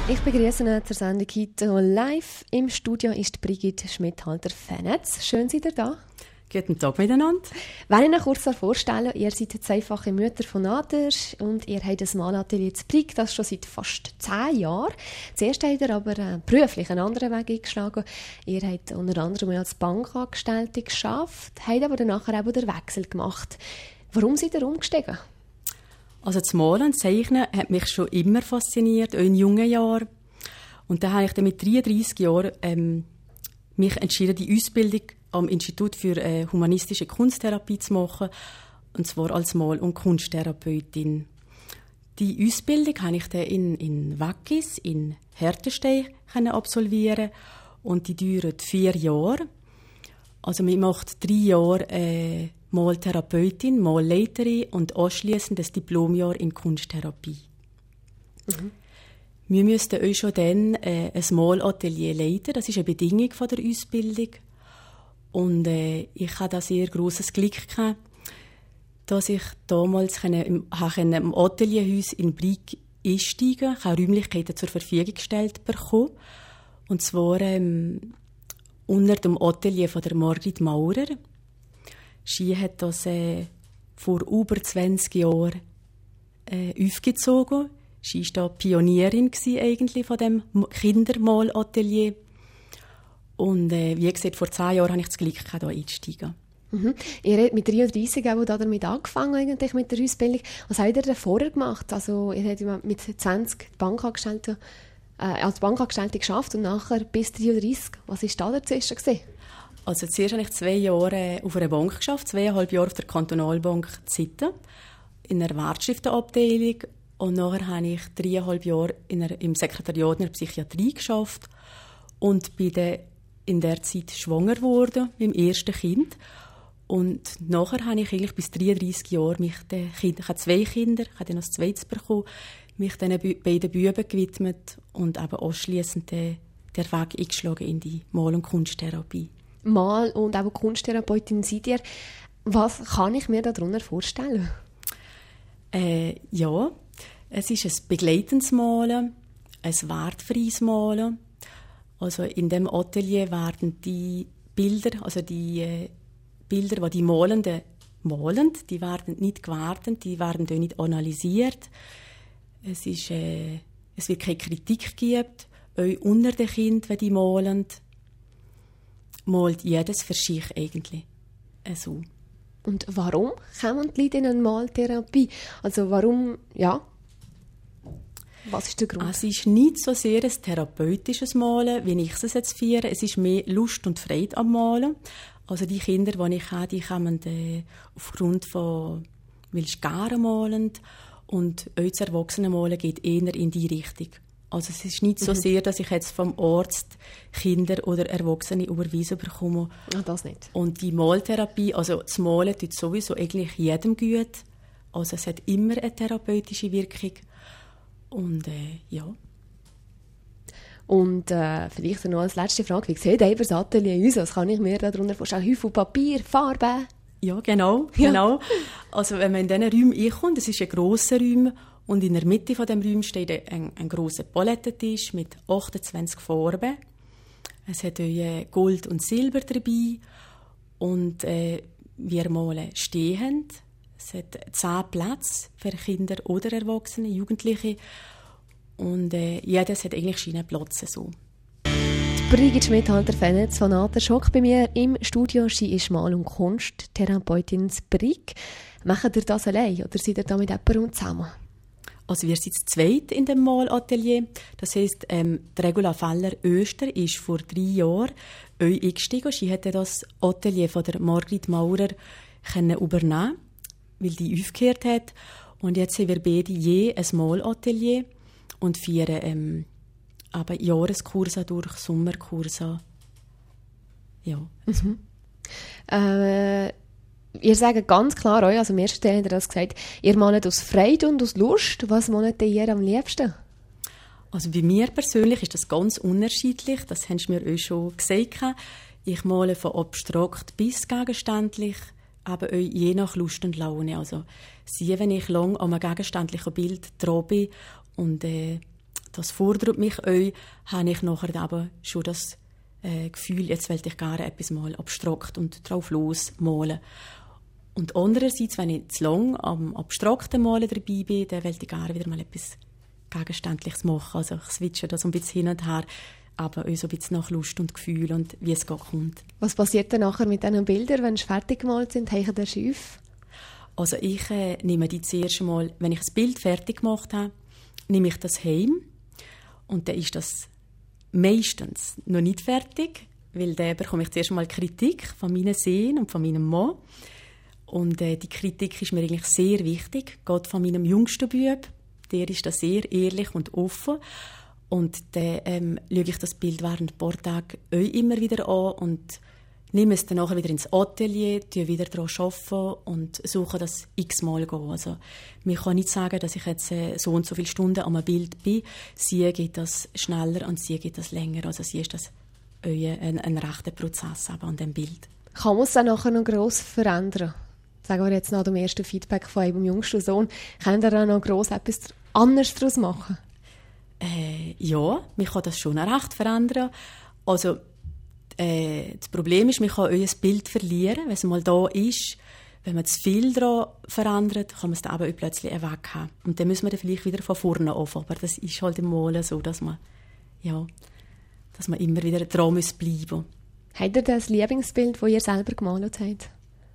Ich begrüße Sie zur Sendung heute live. Im Studio ist Brigitte Schmidhalter-Fennetz. Schön, seid ihr da. Guten Tag miteinander. Wenn ich Ihnen kurz vorstellen, ihr seid zweifache Mütter von Nader und ihr habt ein Malatelier in Brig, das schon seit fast 10 Jahren. Zuerst habt ihr aber beruflich einen anderen Weg eingeschlagen. Ihr habt unter anderem als Bankangestellte gearbeitet, habt aber dann nachher auch den Wechsel gemacht. Warum seid ihr umgestiegen? Also das Malen und Zeichnen hat mich schon immer fasziniert, auch in jungen Jahren. Und dann habe ich dann mit 33 Jahren mich entschieden, die Ausbildung am Institut für humanistische Kunsttherapie zu machen, und zwar als Mal- und Kunsttherapeutin. Die Ausbildung habe ich dann in Wackis, in Hertenstein absolvieren, und die dauert 4 Jahre. Also man macht 3 Jahre Maltherapeutin, Malleiterin und anschliessend das Diplomjahr in Kunsttherapie. Mhm. Wir müssten euch schon dann ein Malatelier leiten. Das ist eine Bedingung von der Ausbildung. Und ich hatte da sehr grosses Glück gehabt, dass ich damals im Atelierhaus in Brig einsteigen konnte. Ich habe Räumlichkeiten zur Verfügung gestellt bekommen. Und zwar unter dem Atelier von der Margrit Maurer. Sie hat das vor über 20 Jahren aufgezogen. Sie war da Pionierin eigentlich von dem Kindermalatelier. Und wie gesagt, vor 10 Jahren hatte ich das Glück, hier einzusteigen. Mhm. Ihr habt mit 33 auch damit angefangen, eigentlich, mit der Ausbildung. Was habt ihr denn vorher gemacht? Also, ihr habt mit 20 als Bankangestellte gearbeitet und nachher bis 33. Was war da dazwischen gewesen? Also zuerst habe ich 2 Jahre auf einer Bank gearbeitet, 2,5 Jahre auf der Kantonalbank Zitten, in einer Wertschriftenabteilung. Und nachher habe ich 3,5 Jahre im Sekretariat in der Psychiatrie gearbeitet und bin dann in der Zeit schwanger geworden, mit dem ersten Kind. Und nachher habe ich eigentlich bis 33 Jahre mich ich habe 2 Kinder, ich habe dann noch das zweites bekommen, mich den beiden Buben gewidmet und eben anschliessend den Weg eingeschlagen in die Mal- und Kunsttherapie. Mal- und auch Kunsttherapeutin seid ihr. Was kann ich mir darunter vorstellen? Ja, es ist ein begleitendes Malen, ein wertfreies Malen. Also in dem Atelier werden die Bilder, also die Bilder, die die Malenden malen, die werden nicht gewertet, die werden auch nicht analysiert. Es wird keine Kritik gegeben, auch unter den Kindern, wenn die malen. Malt jedes für sich eigentlich so. Und warum kommen die Leute in eine Maltherapie? Also warum, ja? Was ist der Grund? Es ist nicht so sehr ein therapeutisches Malen, wie ich es jetzt feiere. Es ist mehr Lust und Freude am Malen. Also die Kinder, die ich habe, die kommen aufgrund von, weil sie gerne malen. Und auch das Erwachsenenmalen geht eher in die Richtung. Also es ist nicht so sehr, dass ich jetzt vom Arzt Kinder oder Erwachsene überwiesen bekomme. Ach, das nicht. Und die Maltherapie, also das Malen tut sowieso eigentlich jedem gut. Also es hat immer eine therapeutische Wirkung. Und ja. Und vielleicht noch als letzte Frage, wie sieht das Atelier aus? Was kann ich mir darunter vorstellen? Haufen Papier, Farbe? Ja, genau. Also wenn man in diesen Räumen einkommt, das ist ein grosser Raum, und in der Mitte von dem Raum steht ein grosser Palettentisch mit 28 Farben. Es hat auch Gold und Silber dabei. Und wir malen stehend. Es hat 10 Plätze für Kinder oder Erwachsene, Jugendliche. Und jedes hat eigentlich seinen Platz so. Brigitte Schmidhalter-Fennetz von Nader Schock bei mir im Studio. Sie ist Mal- und Kunsttherapeutin in Brig. Macht ihr das allein oder seid ihr da mit jemandem zusammen? Also wir sind zu zweit in dem Malatelier. Das heisst, Regula Feller-Öster ist vor 3 Jahren eingestiegen. Sie hätte das Atelier von der Margrit Maurer übernehmen, weil die aufgehört hat. Und jetzt haben wir beide je ein Malatelier und führen aber Jahreskurse durch, Sommerkurse. Ja. Mhm. Ihr sagt ganz klar euch, also am ersten Teil habt ihr das gesagt, ihr malt aus Freude und aus Lust. Was malt ihr am liebsten? Also bei mir persönlich ist das ganz unterschiedlich. Das haben Sie mir auch schon gesagt. Ich male von abstrakt bis gegenständlich, aber auch je nach Lust und Laune. Also wenn ich lang an einem gegenständlichen Bild dran bin und das fordert mich auch, habe ich nachher aber schon das Gefühl, jetzt will ich gerne etwas mal abstrakt und drauf losmalen. Und andererseits, wenn ich zu lange am abstrakten Malen dabei bin, dann will ich gerne wieder mal etwas Gegenständliches machen. Also ich switche das ein bisschen hin und her, aber auch so ein bisschen nach Lust und Gefühl und wie es kommt. Was passiert dann nachher mit diesen Bildern, wenn sie fertig gemalt sind? Hängen die schief? Also ich nehme die zuerst mal, wenn ich das Bild fertig gemacht habe, nehme ich das heim und dann ist das meistens noch nicht fertig, weil dann bekomme ich zuerst mal Kritik von meinen Sehnen und von meinem Mann. Und die Kritik ist mir eigentlich sehr wichtig, gerade von meinem jüngsten Bub. Der ist da sehr ehrlich und offen. Und dann schaue ich das Bild während ein paar Tagen auch immer wieder an und nehme es dann nachher wieder ins Atelier, arbeite wieder daran und suche das x-mal gehen. Also, man kann nicht sagen, dass ich jetzt so und so viele Stunden an einem Bild bin. Sie geht das schneller und sie geht das länger. Also sie ist das ein rechter Prozess an dem Bild. Kann man es dann nachher noch gross verändern? Sagen wir jetzt nach dem ersten Feedback von eurem jüngsten Sohn, können ihr dann noch gross etwas anderes daraus machen? Ja, man kann das schon recht verändern. Also, das Problem ist, man kann euer Bild verlieren, wenn es mal da ist. Wenn man zu viel daran verändert, kann man es dann aber plötzlich weg haben. Und dann müssen wir dann vielleicht wieder von vorne auf. Aber das ist halt im Malen so, dass man immer wieder dran bleiben muss. Habt ihr das Lieblingsbild, das ihr selber gemalt habt?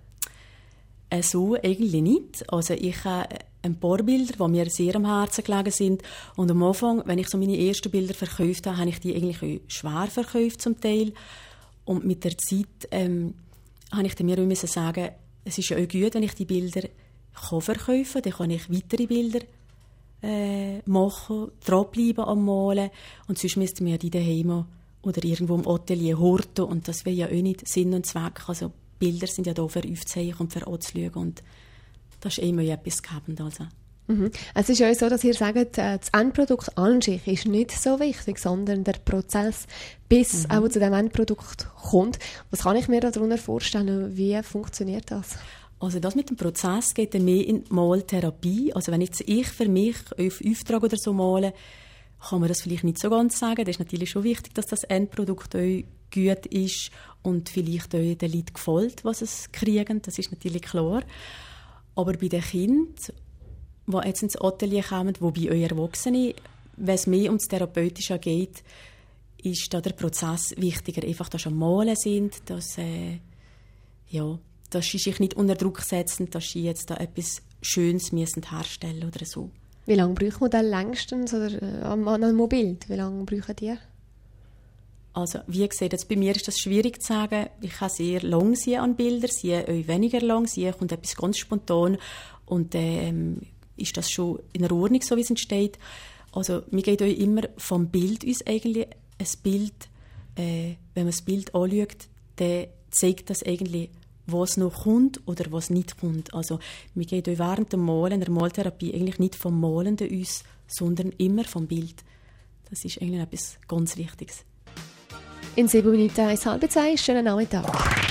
So eigentlich nicht. Also ich habe ein paar Bilder, die mir sehr am Herzen gelegen sind. Und am Anfang, wenn ich so meine ersten Bilder verkauft habe, habe ich die eigentlich auch schwer verkauft zum Teil. Und mit der Zeit habe ich mir auch sagen, es ist ja auch gut, wenn ich die Bilder verkaufen kann. Dann kann ich weitere Bilder machen, dranbleiben am Malen. Und sonst müssten wir die daheim oder irgendwo im Atelier horten. Und das wäre ja auch nicht Sinn und Zweck. Also Bilder sind ja da für aufzuzeichnen und für anzuschauen. Und das ist immer etwas gegeben. Also. Es ist ja so, dass ihr sagt, das Endprodukt an sich ist nicht so wichtig, sondern der Prozess, bis auch zu dem Endprodukt kommt. Was kann ich mir darunter vorstellen? Wie funktioniert das? Also das mit dem Prozess geht dann mehr in die Maltherapie. Also wenn jetzt ich für mich auf Auftrag oder so male, kann man das vielleicht nicht so ganz sagen. Das ist natürlich schon wichtig, dass das Endprodukt auch gut ist und vielleicht auch den Leuten gefällt, was es kriegen. Das ist natürlich klar. Aber bei den Kindern, die jetzt ins Atelier kommen, wobei euch Erwachsene, wenn es mehr um das Therapeutische geht, ist da der Prozess wichtiger. Einfach, dass sie am Malen sind, dass sie sich nicht unter Druck setzen, dass sie jetzt da etwas Schönes herstellen oder so. Wie lange braucht man dann längstens an einem Bild? Wie lange brauchen die? Also, wie gesagt, jetzt bei mir ist das schwierig zu sagen. Ich kann sehr lang sehen an Bildern, sehe auch weniger lang, sehe kommt etwas ganz spontan und ist das schon in Ordnung, so wie es entsteht. Also, mir geht auch immer vom Bild uns eigentlich ein Bild, wenn man das Bild anschaut, dann zeigt das eigentlich, was noch kommt oder was nicht kommt. Also, mir geht auch während dem Malen, der Maltherapie, eigentlich nicht vom Malenden uns, sondern immer vom Bild. Das ist eigentlich etwas ganz Wichtiges. In 7 Minuten 1:30. Schönen Nachmittag.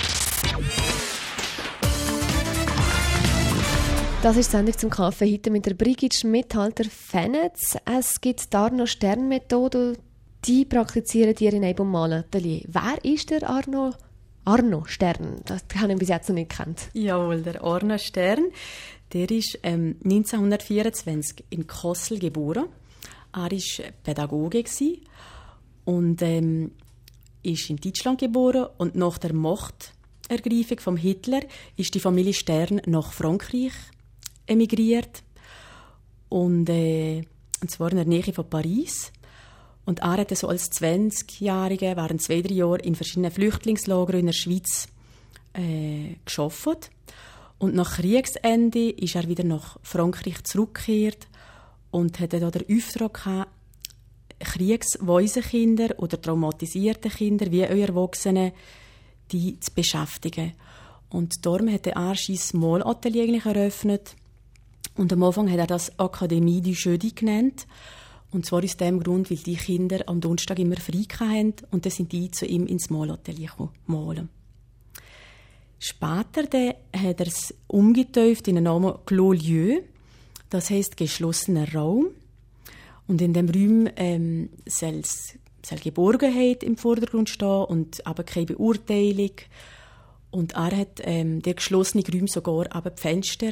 Das ist die Sendung zum Kaffee heute mit der Brigitte Schmidhalter-Fennetz. Es gibt die Arno-Stern-Methode, die praktizieren ihr in einem Malatelier. Wer ist der Arno Stern? Das habe ich bis jetzt noch nicht gekannt. Jawohl, der Arno Stern, der ist 1924 in Kassel geboren. Er war Pädagoge und ist in Deutschland geboren und nach der Machtergreifung von Hitler ist die Familie Stern nach Frankreich emigriert und zwar in der Nähe von Paris. Und er hat so als 20-Jähriger während 2-3 Jahren in verschiedenen Flüchtlingslagern in der Schweiz gearbeitet. Und nach Kriegsende ist er wieder nach Frankreich zurückgekehrt und hatte da den Auftrag gehabt, Kriegswaisenkinder oder traumatisierte Kinder wie eure Erwachsene, die zu beschäftigen. Und darum hat er sein Malatelier eigentlich eröffnet. Und am Anfang hat er das Akademie du Jeudi genannt. Und zwar aus dem Grund, weil die Kinder am Donnerstag immer frei hatten und dann sind die zu ihm ins Malatelier malen. Später hat er es umgetauft in den Namen Clos Lieu, das heisst geschlossener Raum. Und in dem Raum soll Geborgenheit im Vordergrund stehen und aber keine Beurteilung. Und er hat der geschlossene Räume sogar aber die Fenster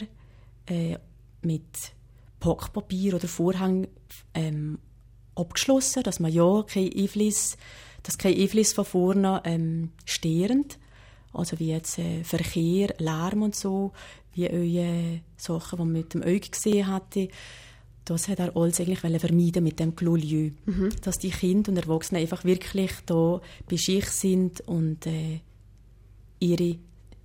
mit Packpapier oder Vorhang abgeschlossen, dass man ja kein Einfluss von vorne störend, also wie jetzt Verkehr, Lärm und so, wie Sachen, die man mit dem Auge gesehen hatte. Das hat er alles eigentlich vermeiden mit dem Clos-Lieu. Dass die Kinder und Erwachsenen einfach wirklich da bei sich sind und ihre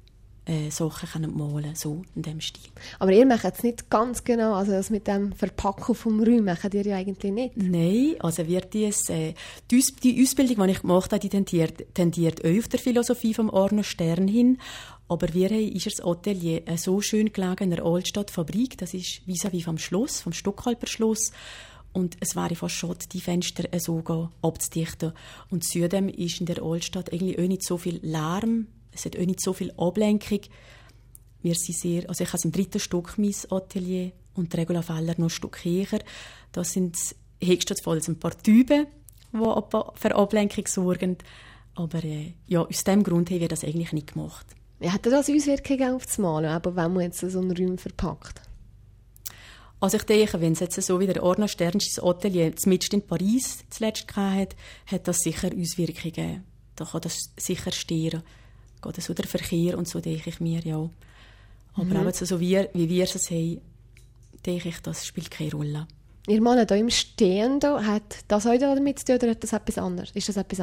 Sachen malen können, so in diesem Stil. Aber ihr macht es nicht ganz genau, also das mit dem Verpacken vom Raum macht ihr ja eigentlich nicht. Nein, also wird die Ausbildung, die ich gemacht habe, die tendiert auch auf der Philosophie vom Arno Stern hin. Aber ist das Atelier so schön gelegen in der Altstadtfabrik, das ist vis-à-vis vom Schloss, vom Stockhalper Schloss. Und es wäre fast schon, die Fenster so abzudichten. Und zudem ist in der Altstadt eigentlich auch nicht so viel Lärm, es hat auch nicht so viel Ablenkung. Wir sind also ich habe im 3. Stock mein Atelier und Regula Feller noch ein Stück höher. Das sind höchstens ein paar Typen, die für Ablenkung sorgen. Aber aus diesem Grund haben wir das eigentlich nicht gemacht. Wie hat das Auswirkungen auf das Malen, aber wenn man jetzt so einen Raum verpackt? Also ich denke, wenn es jetzt so wie der Arno Stern sein Atelier mitten in Paris zuletzt hatte, hat das sicher Auswirkungen. Da kann das sicher stören. Geht so der Verkehr und so, denke ich mir, ja. Aber auch so wie wir es haben, denke ich, das spielt keine Rolle. Ihr malt hier im Stehen, hat das auch damit zu tun, oder ist das etwas anderes?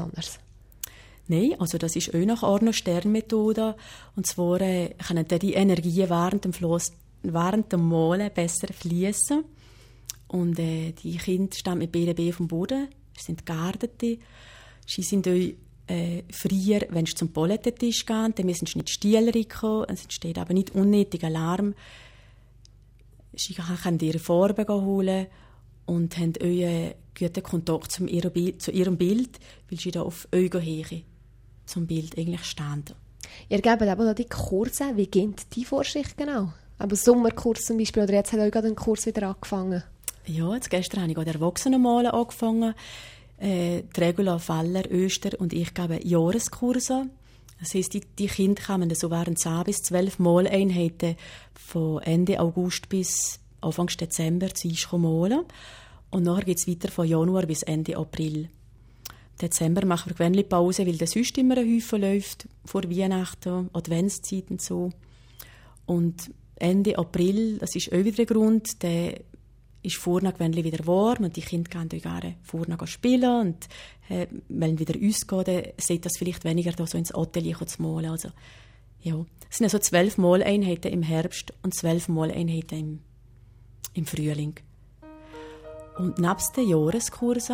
Nein, also das ist auch nach Arno Stern Methode. Und zwar können die Energien während dem Malen besser fließen. Und die Kinder stehen mit BDB vom Boden, sie sind Geerdete. Sie sind auch früher, wenn sie zum Pollettentisch gehen, dann müssen sie nicht Stiele reinkommen, es entsteht aber nicht unnötiger Lärm. Sie können ihre Farben holen und haben auch guten Kontakt zu ihrem Bild, weil sie da auf Augenhöhe zum Bild eigentlich stehen. Ihr gebt aber die Kurse, wie geht die Vorsicht genau? Aber Sommerkurs zum Beispiel, oder jetzt hat euch gerade ein Kurs wieder angefangen? Ja, jetzt gestern habe ich gerade Erwachsenenmalen angefangen. Die Regula Feller, Öster und ich gebe Jahreskurse. Das heisst, die Kinder kommen so während 10 bis 12 Maleinheiten von Ende August bis Anfang Dezember zu uns malen. Und nachher geht es weiter von Januar bis Ende April. Dezember machen wir gewöhnlich Pause, weil der sonst immer ein Häufen läuft, vor Weihnachten, Adventszeit und so. Und Ende April, das ist auch wieder ein Grund, der ist vorne gewöhnlich wieder warm und die Kinder gehen gerne vorne spielen und wollen wieder ausgehen, dann sieht das vielleicht weniger da so ins Atelier zu malen. Also, ja. Es sind also 12 Maleinheiten im Herbst und 12 Maleinheiten im Frühling. Und nebst den Jahreskursen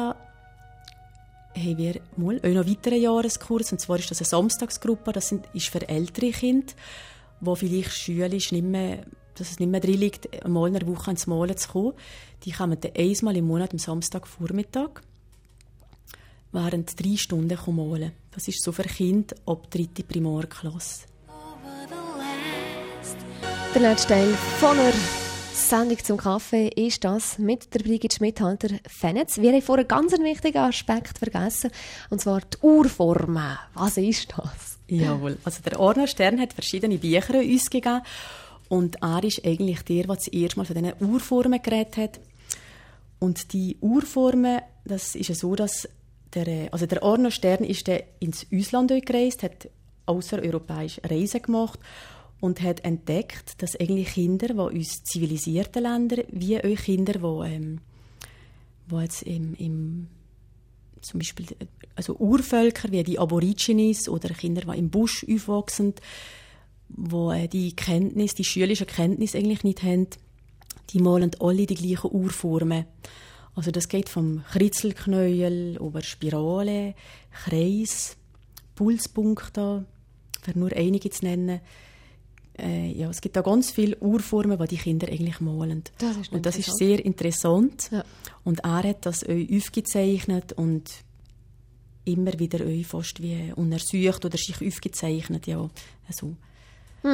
haben wir mal auch noch weitere Jahreskurse, und zwar ist das eine Samstagsgruppe, ist für ältere Kinder, wo vielleicht schulisch nicht mehr, dass es nicht mehr drin liegt, einmal in der Woche ins Malen zu kommen. Die kommen dann einmal im Monat am Samstagvormittag während 3 Stunden malen. Das ist so für Kinder ab 3. Primarklasse. Der letzte Teil von der Sendung zum Kaffee ist das mit der Brigitte Schmidhalter-Fennetz. Wir haben vorhin ganz einen wichtigen Aspekt vergessen, und zwar die Urformen. Was ist das? Jawohl. Also der Arno Stern hat verschiedene Bücher uns gegeben und er ist eigentlich der zuerst mal von diesen Urformen geredet hat. Und die Urformen, das ist ja so, dass der Arno Stern ist ins Ausland gereist, hat außereuropäische Reisen gemacht und hat entdeckt, dass eigentlich Kinder, die aus zivilisierten Ländern, wie auch Kinder, die jetzt zum Beispiel also Urvölker wie die Aborigines oder Kinder, die im Busch aufwachsen, die die schulische Kenntnis eigentlich nicht haben, die malen alle die gleichen Urformen. Also das geht vom Kritzelknäuel über Spirale, Kreis, Pulspunkte, für nur einige zu nennen. Ja, es gibt da ganz viele Urformen, die die Kinder eigentlich malen. Das ist sehr interessant. Ja. Und er hat das aufgezeichnet und immer wieder fast wie untersucht oder sich aufgezeichnet. Ja, also.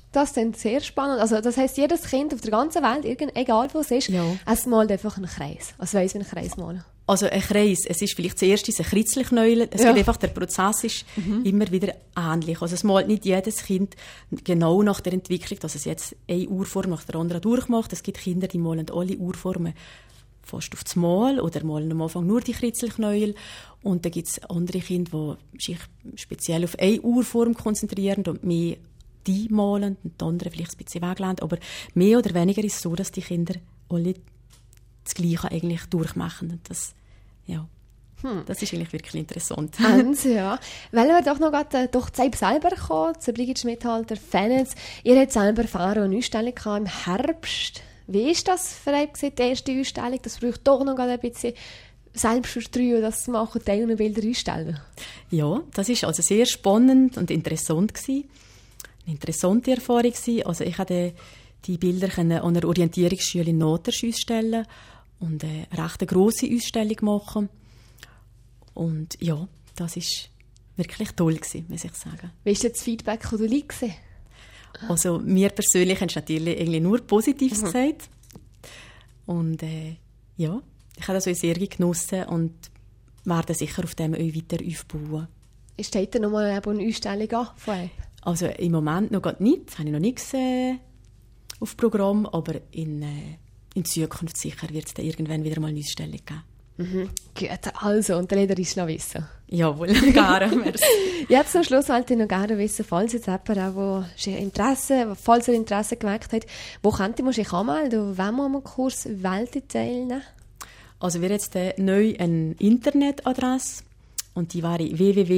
Das ist sehr spannend. Also das heisst, jedes Kind auf der ganzen Welt, egal wo es ist, es malt einfach einen Kreis. Also weiss, wie einen Kreis malen. Also ein Kreis, es ist vielleicht zuerst ein Kritzlichknäuel. Es gibt einfach, der Prozess ist immer wieder ähnlich. Also es malt nicht jedes Kind genau nach der Entwicklung, dass es jetzt eine Urform nach der anderen durchmacht. Es gibt Kinder, die malen alle Urformen fast auf das Mal oder malen am Anfang nur die Kritzlichknäuel. Und dann gibt es andere Kinder, die sich speziell auf eine Urform konzentrieren und mehr die malen und die anderen vielleicht ein bisschen weglassen. Aber mehr oder weniger ist es so, dass die Kinder alle das Gleiche eigentlich durchmachen. Und das, das ist eigentlich wirklich interessant. Ja. Weil wir doch noch gerade durch die Zeit selber kommen, zur Brigitte Schmidhalter, Fans. Ihr habt selber erfahren, eine Ausstellung im Herbst. Wie ist das für euch die erste Ausstellung? Das braucht doch noch ein bisschen Selbstvertrauen, das zu machen, Teile Bilder einstellen. Ja, das ist also sehr spannend und interessant gewesen. Eine interessante Erfahrung gewesen. Also ich konnte die Bilder an einer Orientierungsschule in Notersch ausstellen und eine recht grosse Ausstellung machen. Und ja, das war wirklich toll gewesen, muss ich sagen. Wie ist das Feedback, das du liegst? Also mir persönlich hast du natürlich irgendwie nur Positives gesagt. Und ja, ich habe das auch sehr genossen und werde sicher auf dem auch weiter aufbauen. Steht da nochmal eine Ausstellung an von euch? Also im Moment noch gar nicht, habe ich noch nichts auf Programm, aber in Zukunft sicher wird es dann irgendwann wieder mal eine Ausstellung geben. Gut, also, und dann lernt ihr es noch wissen. Jawohl, gerne. Jetzt zum Schluss wollte ich noch gerne wissen, falls jetzt jemand auch, falls er Interesse geweckt hat, wo könnte man sich anmelden? Wann muss man am Kurs Welt teilnehmen? Also wir haben jetzt neu eine Internetadresse und die wäre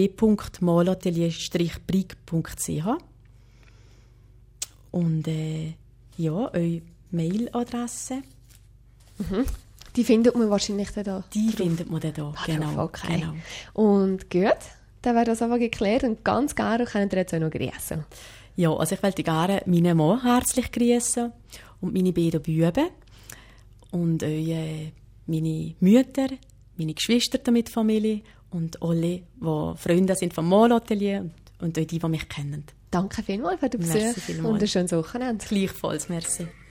www.malatelier-brig.ch und eure Mailadresse. Die findet man wahrscheinlich dann da. Die findet man dann da, genau. Okay. Genau. Und gut, dann wäre das aber geklärt und ganz gerne könnt ihr jetzt auch noch grüßen. Ja, also ich möchte gerne meinen Mann herzlich grüßen und meine beiden Buben und meine Mütter, meine Geschwister mit Familie und alle, die Freunde sind vom Malatelier und auch die mich kennen. Danke vielmals für den Besuch und ein schönes Wochenende. Gleichfalls, merci.